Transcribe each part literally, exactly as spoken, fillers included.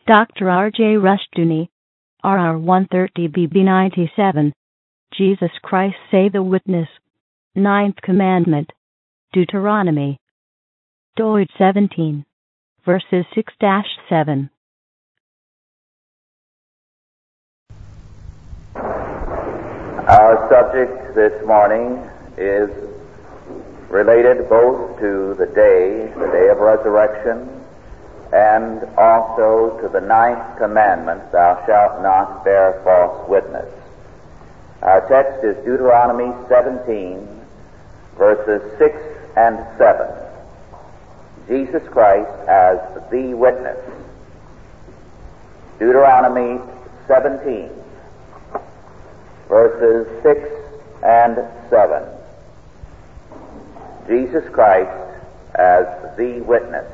Doctor R J Rushdoony, R R one thirty B B ninety-seven, Jesus Christ Save the Witness, Ninth Commandment, Deuteronomy, Deuteronomy seventeen, verses six to seven. Our subject this morning is related both to the day, the day of resurrection, and also to the ninth commandment, thou shalt not bear false witness. Our text is Deuteronomy seventeen, verses six and seven. Jesus Christ as the witness. Deuteronomy seventeen, verses six and seven. Jesus Christ as the witness.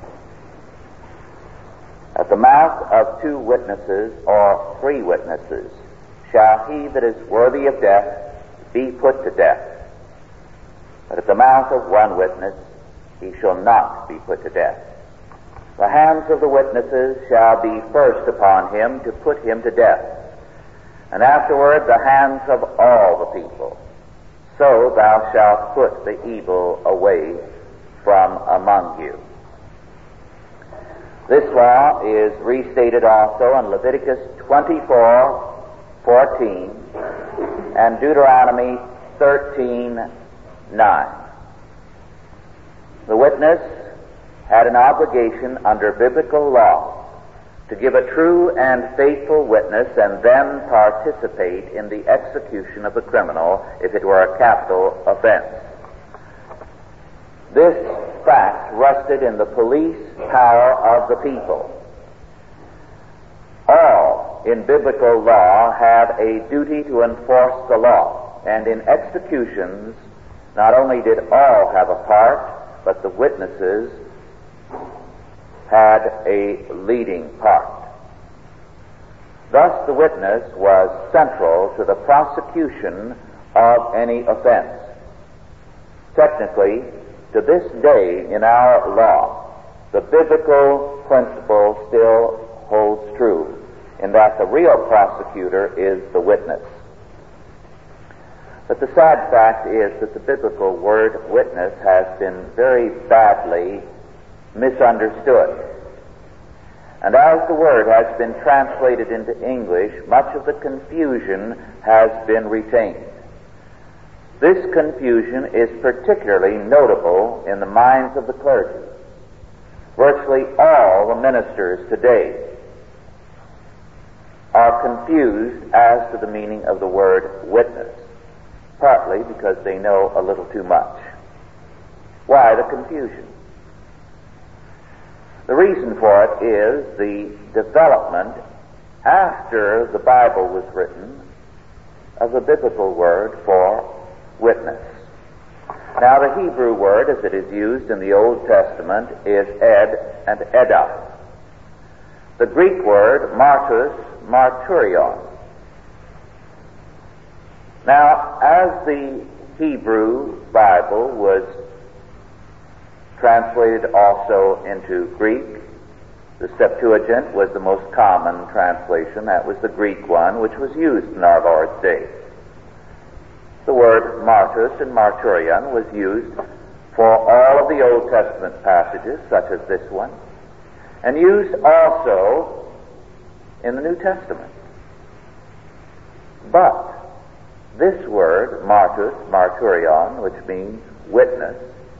At the mouth of two witnesses or three witnesses shall he that is worthy of death be put to death. But at the mouth of one witness he shall not be put to death. The hands of the witnesses shall be first upon him to put him to death, and afterward the hands of all the people. So thou shalt put the evil away from among you. This law is restated also in Leviticus twenty-four fourteen and Deuteronomy thirteen nine. The witness had an obligation under biblical law to give a true and faithful witness and then participate in the execution of the criminal if it were a capital offense. This fact rested in the police power of the people. All in biblical law have a duty to enforce the law, and in executions not only did all have a part, but the witnesses had a leading part. Thus the witness was central to the prosecution of any offense. Technically, to this day in our law, the biblical principle still holds true, in that the real prosecutor is the witness. But the sad fact is that the biblical word witness has been very badly misunderstood. And as the word has been translated into English, much of the confusion has been retained. This confusion is particularly notable in the minds of the clergy. Virtually all the ministers today are confused as to the meaning of the word witness, partly because they know a little too much. Why the confusion? The reason for it is the development after the Bible was written of the biblical word for witness. Now the Hebrew word as it is used in the Old Testament is ed and edah. The Greek word martus, marturion. Now as the Hebrew Bible was translated also into Greek, the Septuagint was the most common translation. That was the Greek one which was used in our Lord's day. The word martus and marturion was used for all of the Old Testament passages, such as this one, and used also in the New Testament. But this word, martus, marturion, which means witness,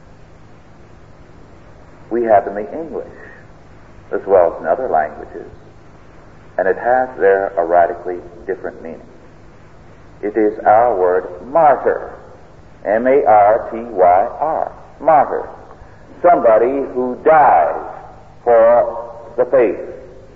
we have in the English as well as in other languages, and it has there a radically different meaning. It is our word martyr, M A R T Y R, martyr, somebody who dies for the faith.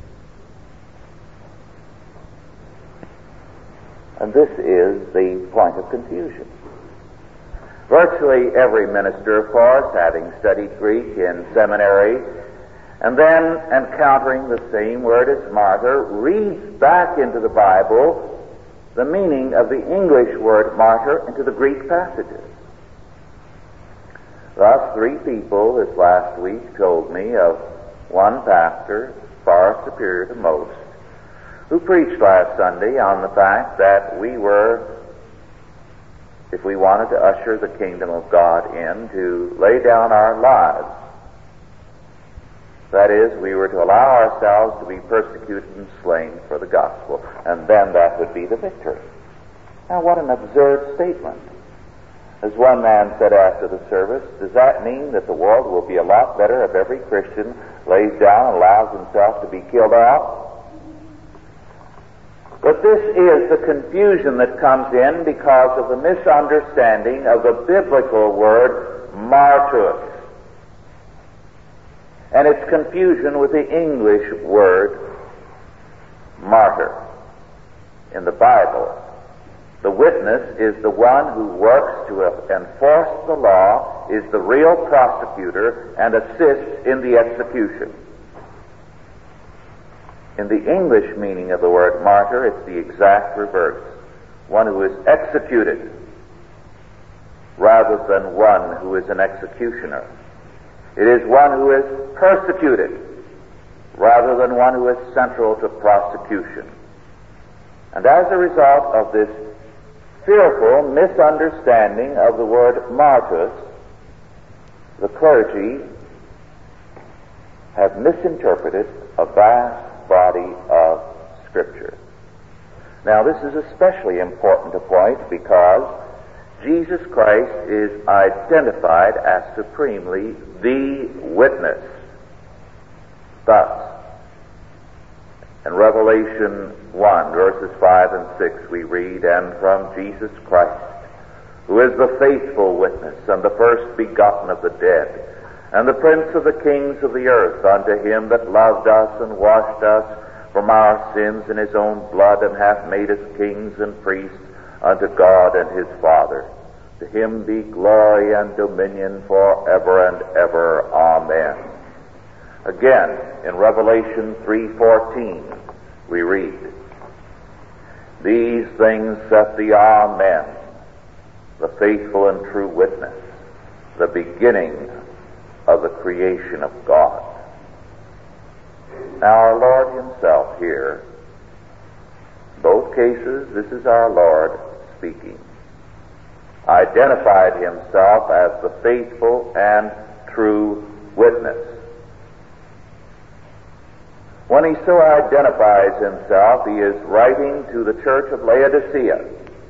And this is the point of confusion. Virtually every minister, of course, having studied Greek in seminary, and then encountering the same word as martyr, reads back into the Bible the meaning of the English word martyr into the Greek passages. Thus, three people this last week told me of one pastor far superior to most, who preached last Sunday on the fact that we were, if we wanted to usher the kingdom of God in, to lay down our lives. That is, we were to allow ourselves to be persecuted and slain for the gospel, and then that would be the victory. Now, what an absurd statement. As one man said after the service, does that mean that the world will be a lot better if every Christian lays down and allows himself to be killed off? But this is the confusion that comes in because of the misunderstanding of the biblical word martyrs, and its confusion with the English word martyr. In the Bible, the witness is the one who works to enforce the law, is the real prosecutor, and assists in the execution. In the English meaning of the word martyr, it's the exact reverse. One who is executed rather than one who is an executioner. It is one who is persecuted rather than one who is central to prosecution. And as a result of this fearful misunderstanding of the word martyrs, the clergy have misinterpreted a vast body of Scripture. Now, this is especially important to point because Jesus Christ is identified as supremely the witness. Thus, in Revelation one, verses five and six, we read, "And from Jesus Christ, who is the faithful witness and the first begotten of the dead, and the Prince of the kings of the earth, unto him that loved us and washed us from our sins in his own blood, and hath made us kings and priests unto God and his Father. To him be glory and dominion forever and ever. Amen." Again, in Revelation three fourteen, we read, "These things saith the Amen, the faithful and true witness, the beginning of the creation of God." Now, our Lord himself here, both cases, this is our Lord speaking, identified himself as the faithful and true witness. When he so identifies himself, he is writing to the church of Laodicea.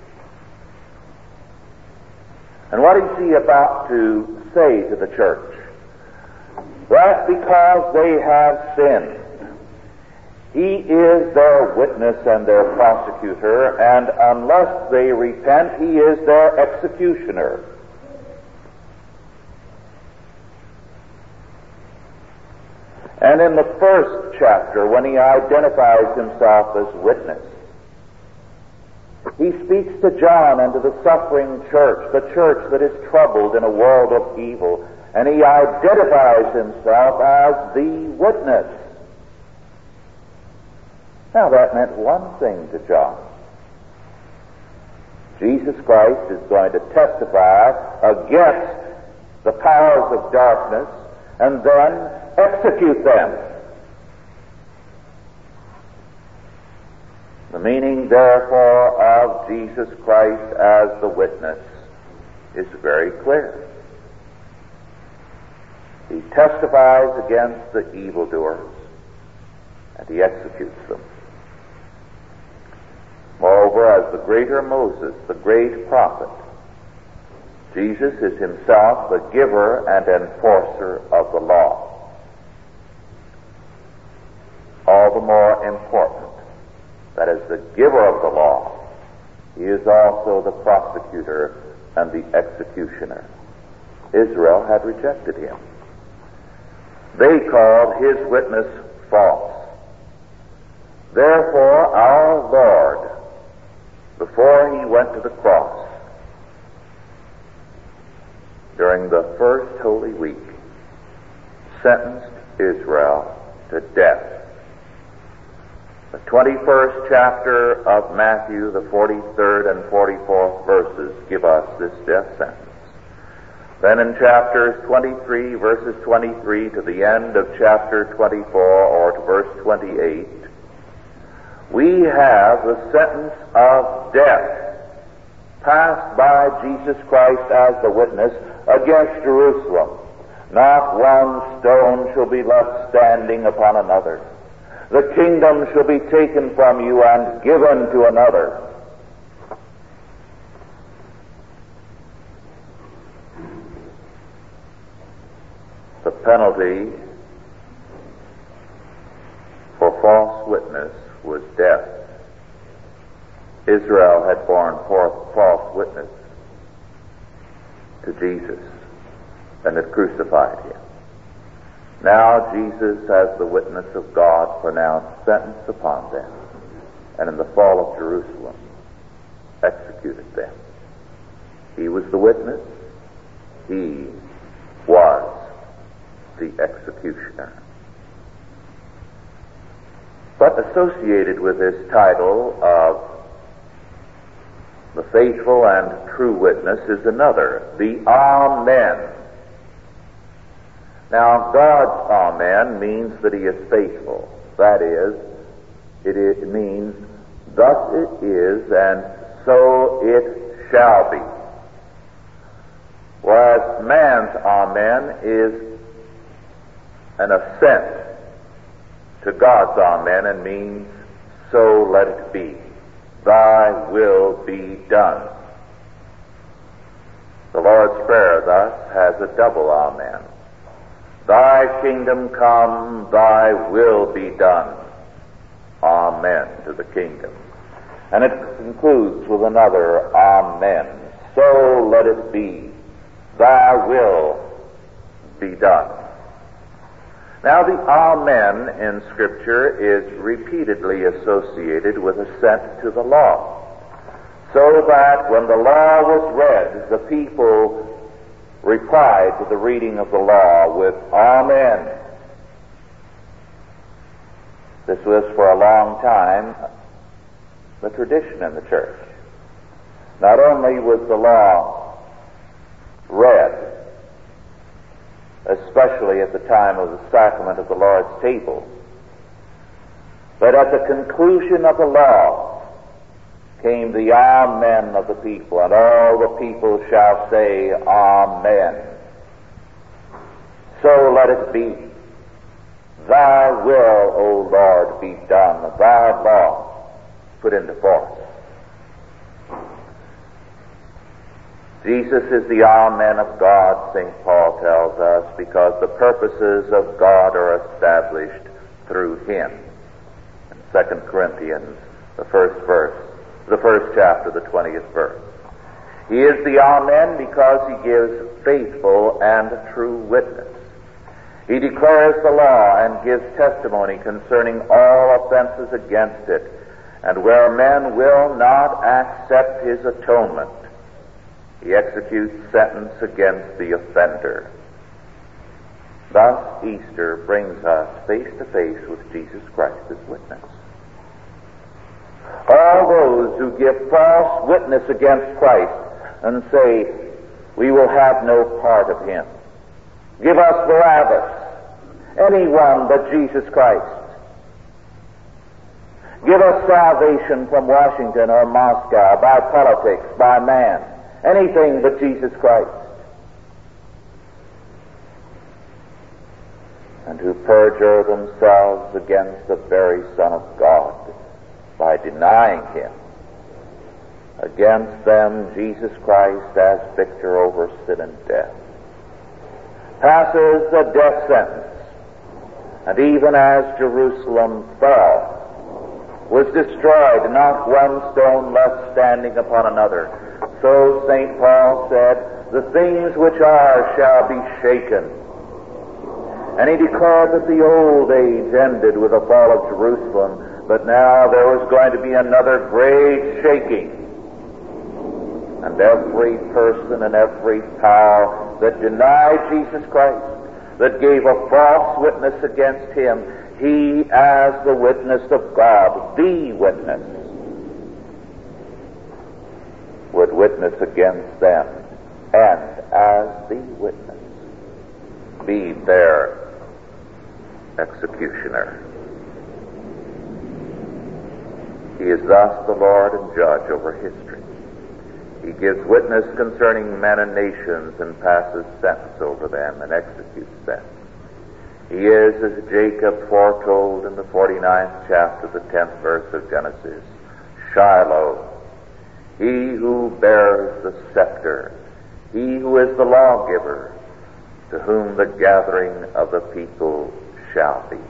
And what is he about to say to the church? That because they have sinned, he is their witness and their prosecutor, and unless they repent, he is their executioner. And in the first chapter, when he identifies himself as witness, he speaks to John and to the suffering church, the church that is troubled in a world of evil, and he identifies himself as the witness. Now, that meant one thing to John. Jesus Christ is going to testify against the powers of darkness and then execute them. The meaning, therefore, of Jesus Christ as the witness is very clear. He testifies against the evildoers, and he executes them. Moreover, as the greater Moses, the great prophet, Jesus is himself the giver and enforcer of the law. All the more important that as the giver of the law, he is also the prosecutor and the executioner. Israel had rejected him. They called his witness false. Therefore, our Lord, before he went to the cross, during the first Holy Week, sentenced Israel to death. The twenty-first chapter of Matthew, the forty-third and forty-fourth verses give us this death sentence. Then in chapters twenty-three, verses twenty-three to the end of chapter twenty-four, or to verse twenty-eight, we have the sentence of death passed by Jesus Christ as the witness against Jerusalem. Not one stone shall be left standing upon another. The kingdom shall be taken from you and given to another. The penalty for false witness was death. Israel had borne forth false witness to Jesus and had crucified him. Now Jesus, as the witness of God, pronounced sentence upon them, and in the fall of Jerusalem executed them. He was the witness. He was the executioner. But associated with this title of the faithful and true witness is another, the Amen. Now, God's Amen means that He is faithful. That is, it, is, it means, thus it is, and so it shall be. Whereas man's Amen is an assent to God's Amen and means, so let it be. Thy will be done. The Lord's Prayer thus has a double Amen. Thy kingdom come, thy will be done. Amen to the kingdom. And it concludes with another Amen. So let it be. Thy will be done. Now the Amen in Scripture is repeatedly associated with assent to the law, so that when the law was read, the people replied to the reading of the law with Amen. This was for a long time the tradition in the church. Not only was the law read, especially at the time of the sacrament of the Lord's table, but at the conclusion of the law came the Amen of the people, and all the people shall say Amen. So let it be. Thy will, O Lord, be done. Thy law put into force. Jesus is the Amen of God, Saint Paul tells us, because the purposes of God are established through Him. In Second Corinthians, the first verse, the first chapter, the twentieth verse. He is the Amen because He gives faithful and true witness. He declares the law and gives testimony concerning all offenses against it, and where men will not accept His atonement, He executes sentence against the offender. Thus, Easter brings us face to face with Jesus Christ as witness. All those who give false witness against Christ and say, we will have no part of Him. Give us Barabbas, anyone but Jesus Christ. Give us salvation from Washington or Moscow, by politics, by man. Anything but Jesus Christ. And who perjure themselves against the very Son of God by denying Him. Against them, Jesus Christ, as victor over sin and death, passes the death sentence. And even as Jerusalem fell, was destroyed, not one stone left standing upon another, so Saint Paul said, the things which are shall be shaken. And he declared that the old age ended with the fall of Jerusalem, but now there was going to be another great shaking. And every person and every power that denied Jesus Christ, that gave a false witness against Him, he as the witness of God, the witness, would witness against them and as the witness, be their executioner. He is thus the Lord and judge over history. He gives witness concerning men and nations and passes sentence over them and executes them. He is, as Jacob foretold in the forty-ninth chapter, the tenth verse of Genesis, Shiloh, he who bears the scepter, he who is the lawgiver, to whom the gathering of the people shall be.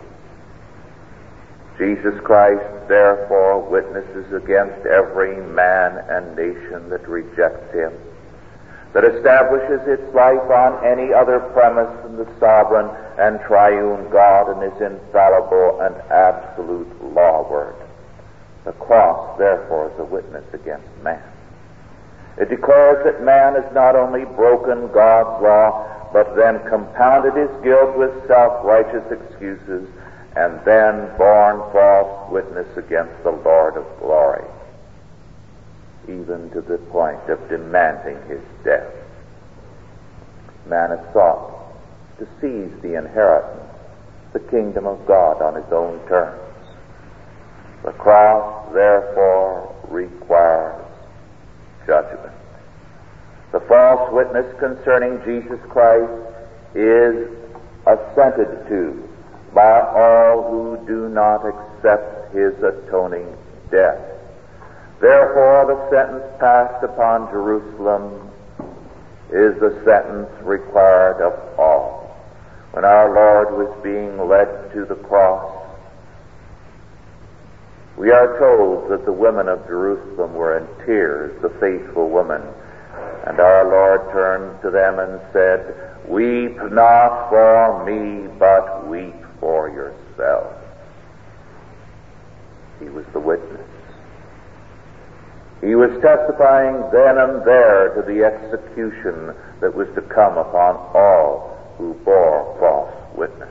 Jesus Christ, therefore, witnesses against every man and nation that rejects him, that establishes its life on any other premise than the sovereign and triune God and his infallible and absolute law word. The cross, therefore, is a witness against man. It declares that man has not only broken God's law, but then compounded his guilt with self-righteous excuses, and then borne false witness against the Lord of glory, even to the point of demanding his death. Man has sought to seize the inheritance, the kingdom of God, on his own terms. The cross, therefore, requires judgment. The false witness concerning Jesus Christ is assented to by all who do not accept his atoning death. Therefore, the sentence passed upon Jerusalem is the sentence required of all. When our Lord was being led to the cross, we are told that the women of Jerusalem were in tears, the faithful women, and our Lord turned to them and said, "Weep not for me, but weep for yourselves." He was the witness. He was testifying then and there to the execution that was to come upon all who bore false witness.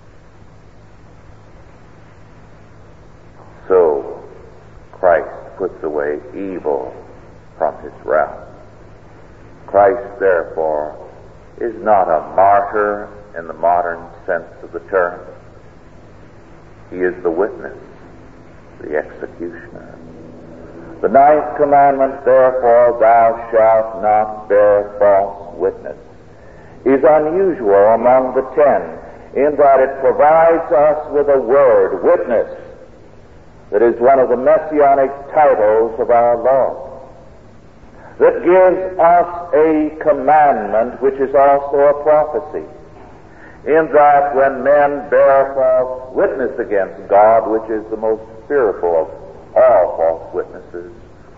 So, Christ puts away evil from his realm. Christ, therefore, is not a martyr in the modern sense of the term. He is the witness, the executioner. The ninth commandment, therefore, thou shalt not bear false witness, is unusual among the ten in that it provides us with a word, witness, that is one of the messianic titles of our Lord, that gives us a commandment which is also a prophecy, in that when men bear false witness against God, which is the most fearful of all false witnesses,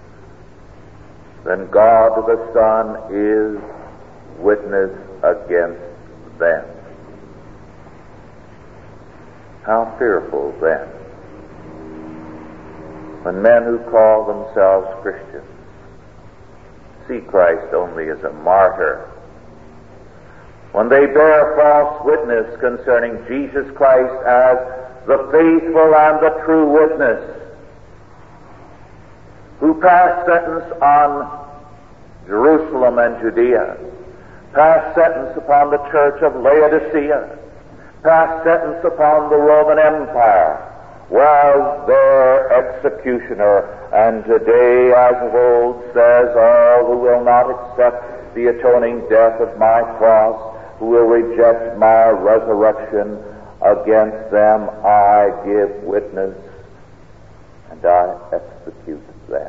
then God the Son is witness against them. How fearful then, when men who call themselves Christians see Christ only as a martyr, when they bear false witness concerning Jesus Christ as the faithful and the true witness, who passed sentence on Jerusalem and Judea, passed sentence upon the church of Laodicea, passed sentence upon the Roman Empire, was their executioner, and today, as of old, says, all who will not accept the atoning death of my cross, who will reject my resurrection, against them I give witness, and I execute them.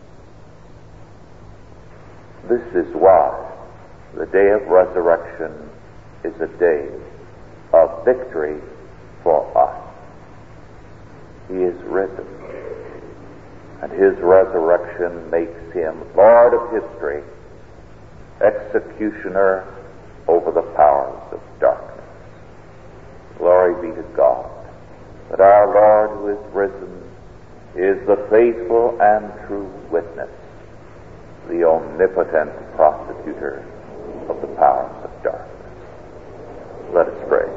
This is why the day of resurrection is a day of victory for us. He is risen, and his resurrection makes him Lord of history, executioner over the powers of darkness. Glory be to God, that our Lord who is risen is the faithful and true witness, the omnipotent prosecutor of the powers of darkness. Let us pray.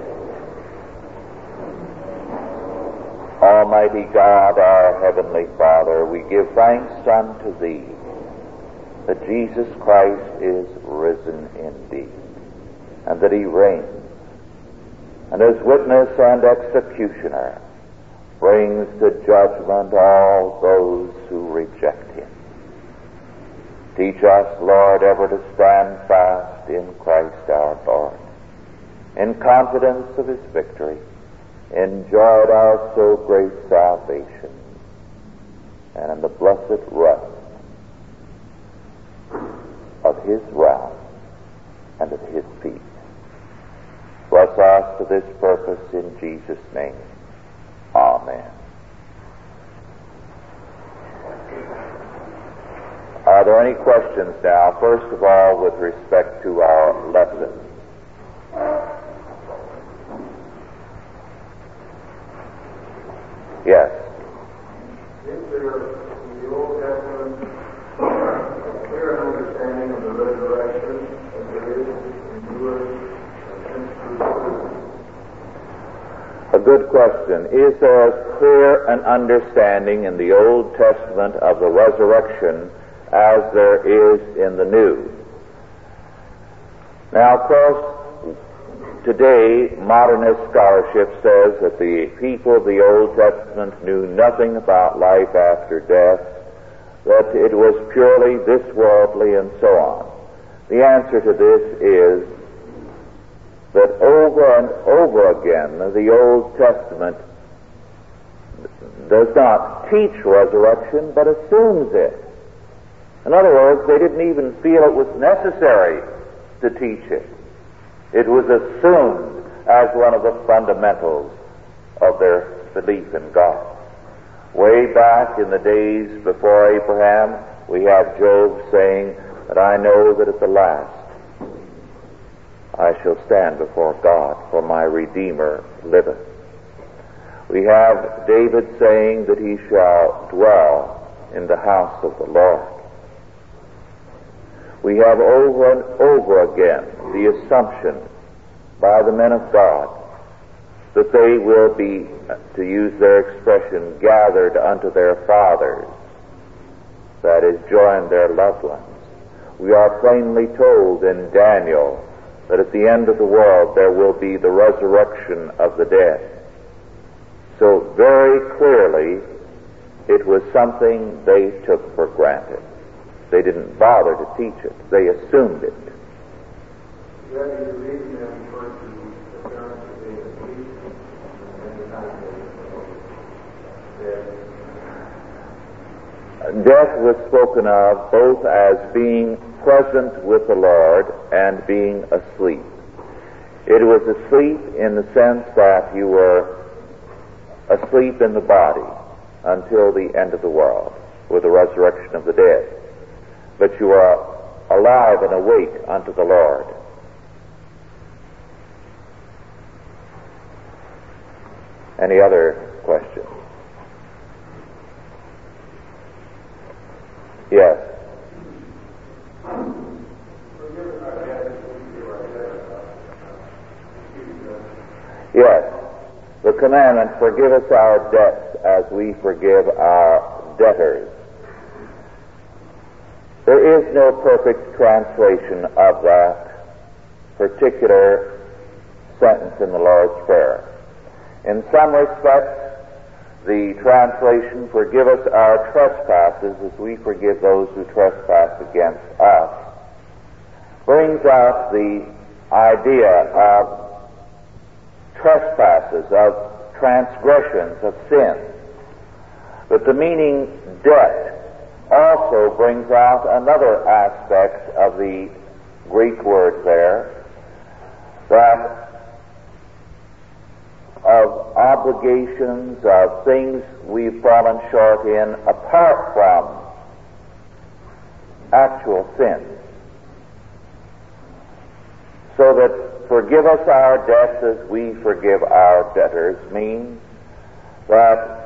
Almighty God, our Heavenly Father, we give thanks unto Thee that Jesus Christ is risen indeed, and that he reigns, and as witness and executioner brings to judgment all those who reject him. Teach us, Lord, ever to stand fast in Christ our Lord, in confidence of his victory, enjoyed our so great salvation, and in the blessed rest of his wrath and of his peace. Bless us to this purpose in Jesus' name. Amen. Are there any questions now, first of all, with respect to our lesson? Yes. Is there in the Old Testament a clear understanding of the resurrection as there is in yours since Crucifixion? A good question. Is there as clear an understanding in the Old Testament of the resurrection as there is in the New? Now, of course, today modernist scholarship says that the people of the Old Testament knew nothing about life after death, that it was purely this worldly and so on. The answer to this is that over and over again the Old Testament does not teach resurrection, but assumes it. In other words, they didn't even feel it was necessary to teach it. It was assumed as one of the fundamentals of their belief in God. Way back in the days before Abraham, we have Job saying that I know that at the last I shall stand before God, for my Redeemer liveth. We have David saying that he shall dwell in the house of the Lord. We have over and over again the assumption by the men of God that they will be, to use their expression, gathered unto their fathers, that is, join their loved ones. We are plainly told in Daniel that at the end of the world there will be the resurrection of the dead. So very clearly it was something they took for granted. They didn't bother to teach it. They assumed it. That is the reason that refers to the parents of being asleep and the time they Death was spoken of both as being present with the Lord and being asleep. It was asleep in the sense that you were asleep in the body until the end of the world, with the resurrection of the dead. But you are alive and awake unto the Lord. Any other questions? Yes. Yes. The commandment, forgive us our debts as we forgive our debtors. There is no perfect translation of that particular sentence in the Lord's Prayer. In some respects, the translation, forgive us our trespasses as we forgive those who trespass against us, brings out the idea of trespasses, of transgressions, of sins. But the meaning debt also brings out another aspect of the Greek word there, that of obligations, of things we've fallen short in apart from actual sins. So that forgive us our debts as we forgive our debtors means that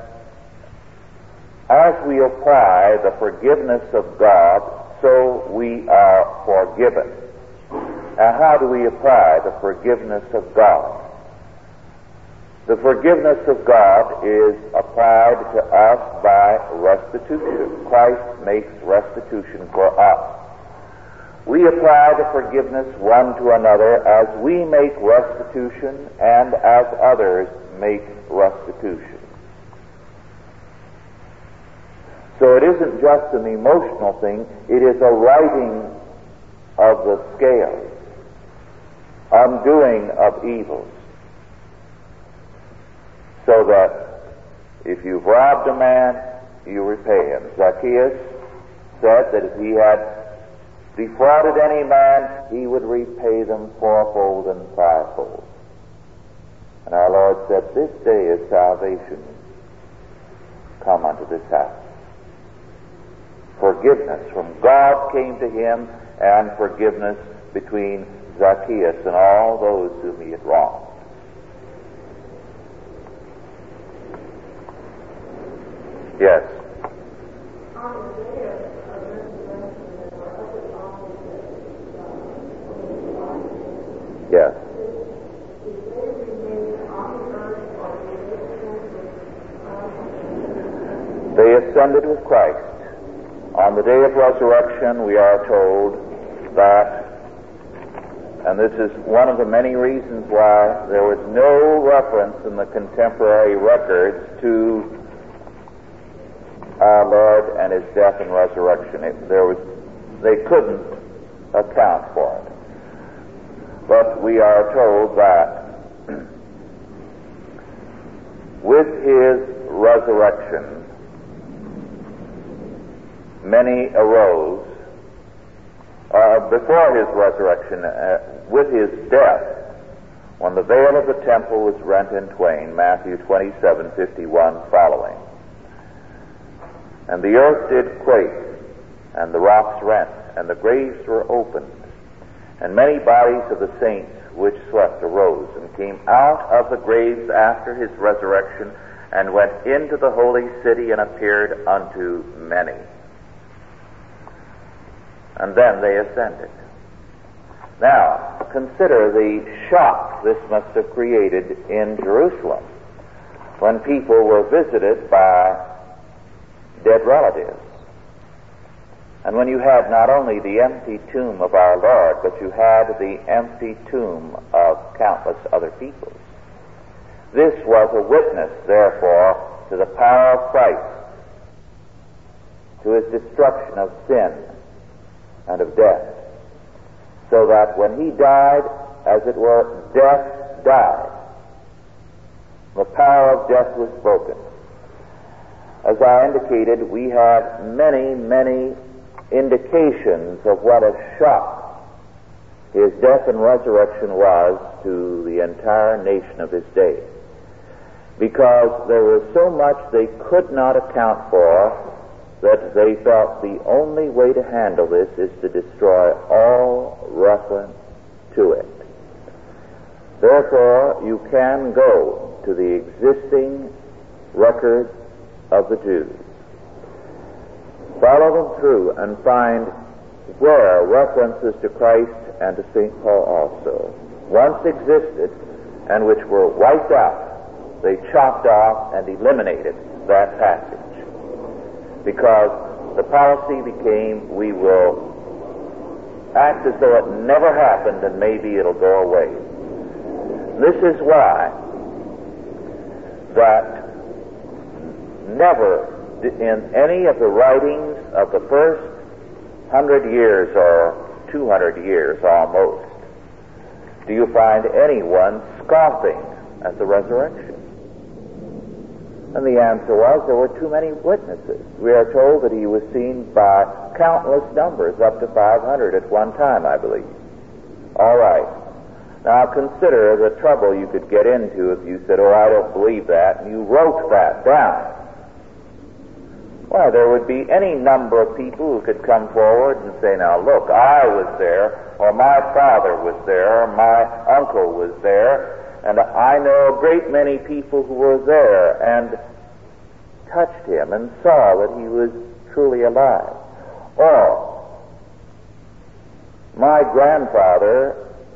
as we apply the forgiveness of God, so we are forgiven. Now, how do we apply the forgiveness of God? The forgiveness of God is applied to us by restitution. Christ makes restitution for us. we apply the forgiveness one to another as we make restitution and as others make restitution. So it isn't just an emotional thing, it is a righting of the scales, undoing of evils. So that if you've robbed a man, you repay him. Zacchaeus said that if he had defrauded any man, he would repay them fourfold and fivefold. And our Lord said, this day is salvation come unto this house. Forgiveness from God came to him, and forgiveness between Zacchaeus and all those whom he had wronged. Yes. Yes. They ascended with Christ. On the day of resurrection, we are told that, and this is one of the many reasons why there was no reference in the contemporary records to our Lord and his death and resurrection. It, there was, they couldn't account for it. But we are told that with his resurrection, many arose. Uh, before his resurrection, uh, with his death, when the veil of the temple was rent in twain, Matthew twenty-seven fifty-one following, and the earth did quake, and the rocks rent, and the graves were opened, and many bodies of the saints which slept arose, and came out of the graves after his resurrection, and went into the holy city, and appeared unto many. And then they ascended. Now, consider the shock this must have created in Jerusalem when people were visited by dead relatives. And when you had not only the empty tomb of our Lord, but you had the empty tomb of countless other people. This was a witness, therefore, to the power of Christ, to his destruction of sin and of death, so that when he died, as it were, death died. The power of death was broken. As I indicated, we have many, many indications of what a shock his death and resurrection was to the entire nation of his day, because there was so much they could not account for that they felt the only way to handle this is to destroy all reference to it. Therefore, you can go to the existing records of the Jews, follow them through, and find where references to Christ and to Saint Paul also once existed and which were wiped out. They chopped off and eliminated that passage, because the policy became, we will act as though it never happened and maybe it'll go away. This is why that never in any of the writings of the first hundred years or two hundred years almost do you find anyone scoffing at the resurrection. And the answer was there were too many witnesses. We are told that he was seen by countless numbers, up to five hundred at one time, I believe. All right. Now consider the trouble you could get into if you said, oh, I don't believe that, and you wrote that down. Why, there would be any number of people who could come forward and say, now look, I was there, or my father was there, or my uncle was there, and I know a great many people who were there and touched him and saw that he was truly alive. Or, my grandfather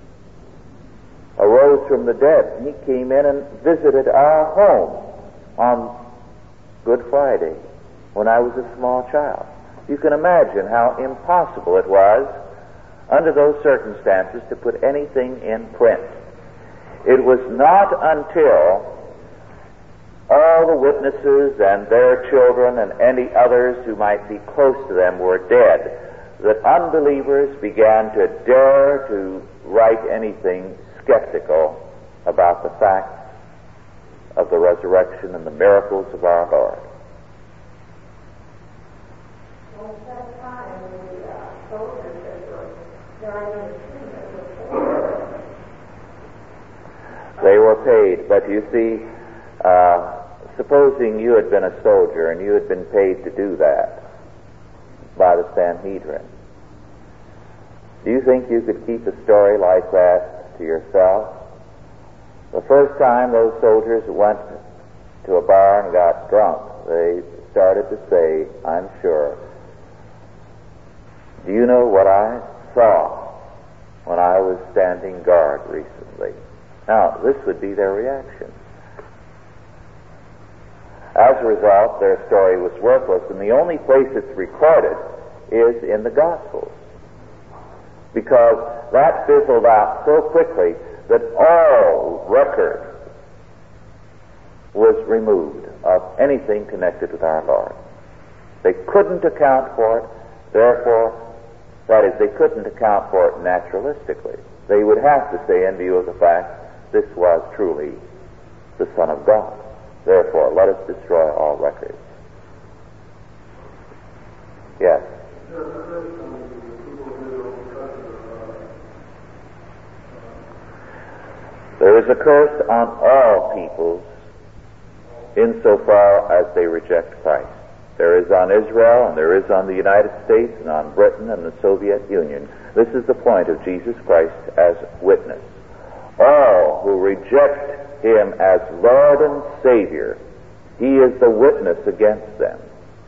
arose from the dead, and he came in and visited our home on Good Friday when I was a small child. You can imagine how impossible it was under those circumstances, to put anything in print. It was not until all the witnesses and their children and any others who might be close to them were dead that unbelievers began to dare to write anything skeptical about the facts of the resurrection and the miracles of our Lord. Well, at that time, the uh, soldiers that were dying in the treatment were They were paid, but you see, uh, supposing you had been a soldier and you had been paid to do that by the Sanhedrin, do you think you could keep a story like that to yourself? The first time those soldiers went to a bar and got drunk, they started to say, I'm sure, do you know what I saw when I was standing guard recently? Now, this would be their reaction. As a result, their story was worthless, and the only place it's recorded is in the Gospels, because that fizzled out so quickly that all record was removed of anything connected with our Lord. They couldn't account for it, therefore, that is, they couldn't account for it naturalistically. They would have to say, in view of the fact, this was truly the Son of God. Therefore, let us destroy all records. Yes? There is a curse on all peoples insofar as they reject Christ. There is on Israel, and there is on the United States, and on Britain and the Soviet Union. This is the point of Jesus Christ as witness. All who reject Him as Lord and Savior, He is the witness against them.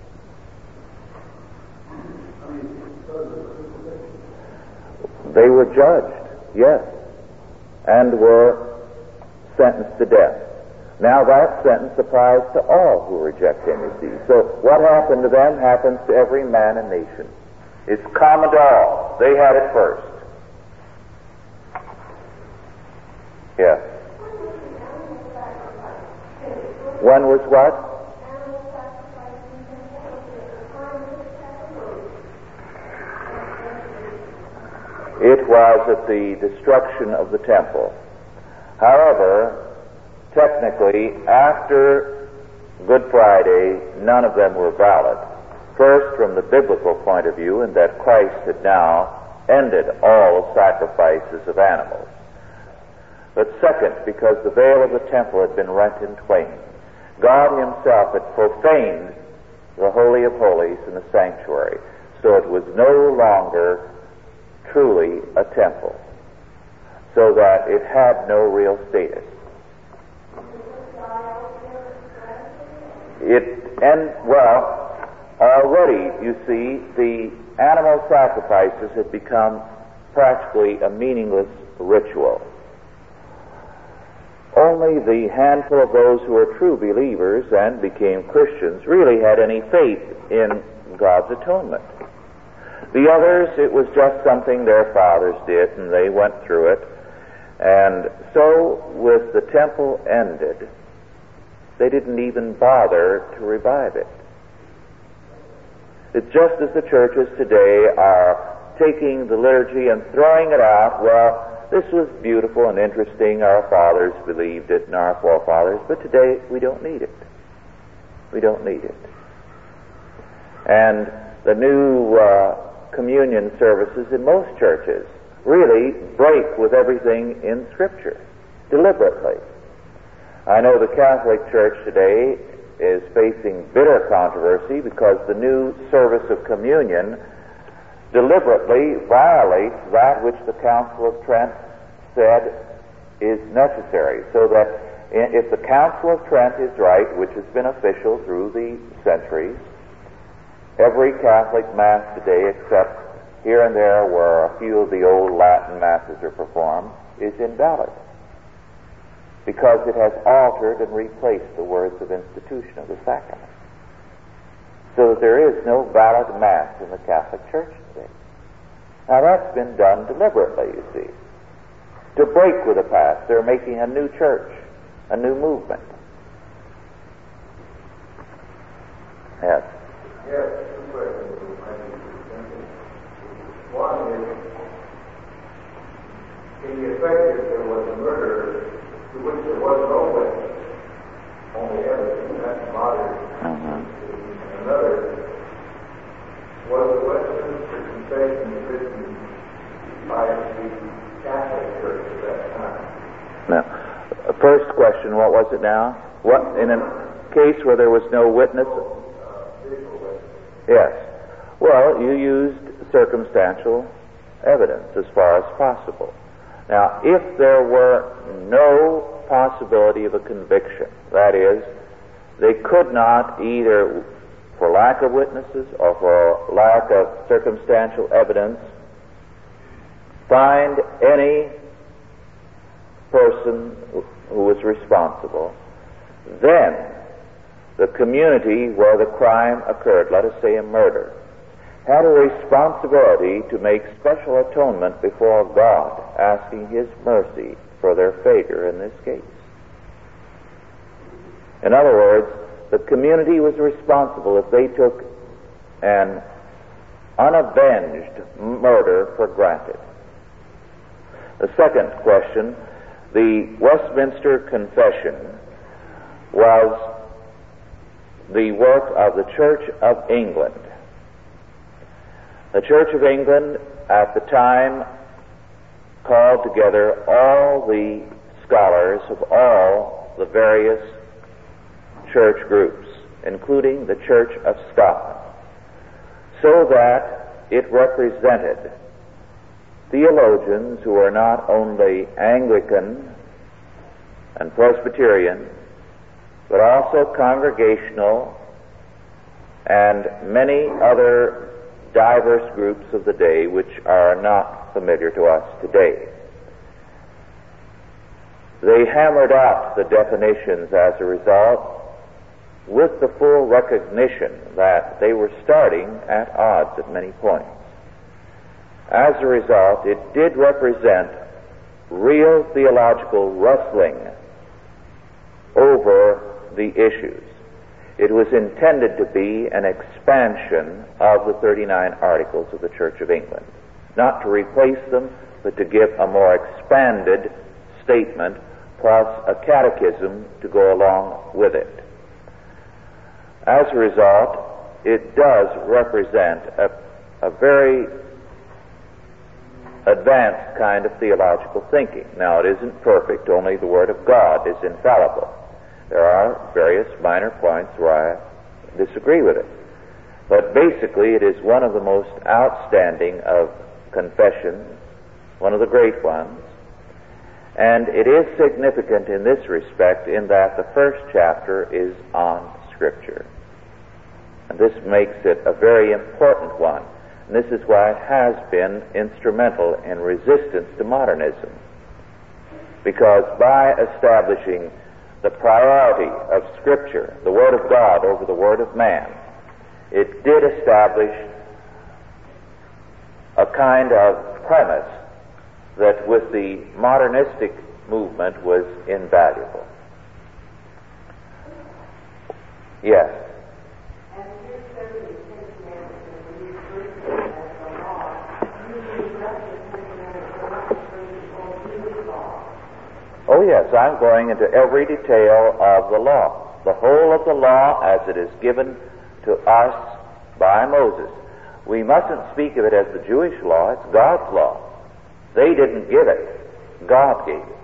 They were judged, yes, and were sentenced to death. Now that sentence applies to all who reject Him, you see. So what happened to them happens to every man and nation. It's common to all. They had it first. Yes. When was what? It was at the destruction of the temple. However, technically, after Good Friday, none of them were valid. First, from the biblical point of view, in that Christ had now ended all sacrifices of animals. But second, because the veil of the temple had been rent in twain. God Himself had profaned the Holy of Holies in the sanctuary, so it was no longer truly a temple, so that it had no real status. It, and, well, already, you see, the animal sacrifices had become practically a meaningless ritual. Only the handful of those who were true believers and became Christians really had any faith in God's atonement. The others, it was just something their fathers did, and they went through it. And so, with the temple ended, they didn't even bother to revive it. It's just as the churches today are taking the liturgy and throwing it out. Well, this was beautiful and interesting. Our fathers believed it and our forefathers, but today we don't need it. We don't need it. And the new uh, communion services in most churches really break with everything in Scripture, deliberately. I know the Catholic Church today is facing bitter controversy because the new service of communion deliberately violates that which the Council of Trent said is necessary. So that if the Council of Trent is right, which has been official through the centuries, every Catholic Mass today, except here and there where a few of the old Latin Masses are performed, is invalid, because it has altered and replaced the words of institution of the sacrament. So that there is no valid Mass in the Catholic Church today. Now that's been done deliberately, you see. To break with the past, they're making a new church, a new movement. Yes. Yes, two questions. One is, in the effect that there was a murder to which there was no witness, only evidence, that's modern. Uh-huh. And another, was the Westminster Confession written by the Catholic Church at that time? Now, first question, what was it now? What, in a case where there was no witness? Yes. Well, you used circumstantial evidence as far as possible. Now, if there were no possibility of a conviction, that is, they could not either for lack of witnesses or for lack of circumstantial evidence find any person who was responsible, then the community where the crime occurred, let us say a murder, had a responsibility to make special atonement before God, asking His mercy for their failure in this case. In other words, the community was responsible if they took an unavenged murder for granted. The second question, the Westminster Confession was the work of the Church of England. The Church of England at the time called together all the scholars of all the various church groups, including the Church of Scotland, so that it represented theologians who are not only Anglican and Presbyterian, but also Congregational and many other diverse groups of the day which are not familiar to us today. They hammered out the definitions as a result, with the full recognition that they were starting at odds at many points. As a result, it did represent real theological wrestling over the issues. It was intended to be an expansion of the thirty-nine Articles of the Church of England, not to replace them, but to give a more expanded statement plus a catechism to go along with it. As a result, it does represent a, a very advanced kind of theological thinking. Now, it isn't perfect. Only the Word of God is infallible. There are various minor points where I disagree with it. But basically, it is one of the most outstanding of confessions, one of the great ones. And it is significant in this respect in that the first chapter is on Scripture. And this makes it a very important one. And this is why it has been instrumental in resistance to modernism. Because by establishing the priority of Scripture, the Word of God over the Word of man, it did establish a kind of premise that with the modernistic movement was invaluable. Yes? Oh yes, I'm going into every detail of the law. The whole of the law as it is given to us by Moses. We mustn't speak of it as the Jewish law, it's God's law. They didn't give it, God gave it.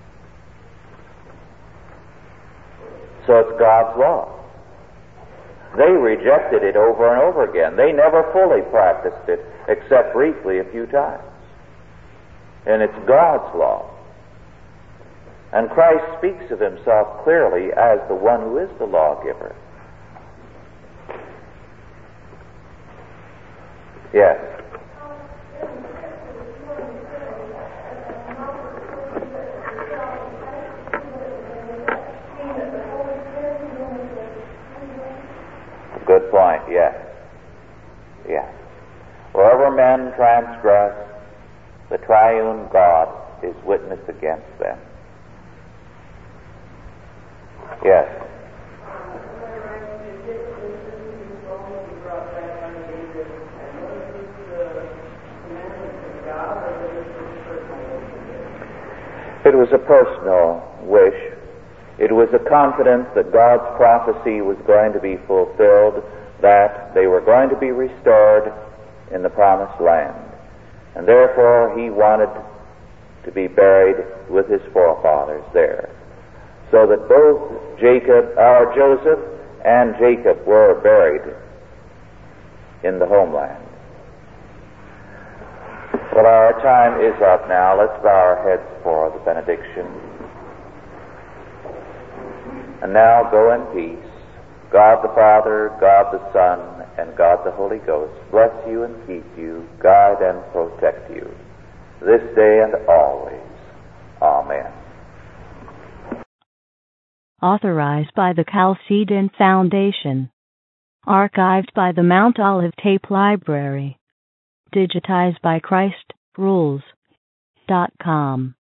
So it's God's law. They rejected it over and over again. They never fully practiced it, except briefly a few times. And it's God's law. And Christ speaks of himself clearly as the one who is the lawgiver. Yes. Good point, yes. Yes. Wherever men transgress, the triune God is witness against them. Yes. It was a personal wish. It was a confidence that God's prophecy was going to be fulfilled, that they were going to be restored in the promised land. And therefore he wanted to be buried with his forefathers there. So that both Jacob, or Joseph and Jacob were buried in the homeland. Well, our time is up now. Let's bow our heads for the benediction. And now go in peace. God the Father, God the Son, and God the Holy Ghost bless you and keep you, guide and protect you, this day and always. Amen. Authorized by the Chalcedon Foundation. Archived by the Mount Olive Tape Library. Digitized by Christ Rules dot com.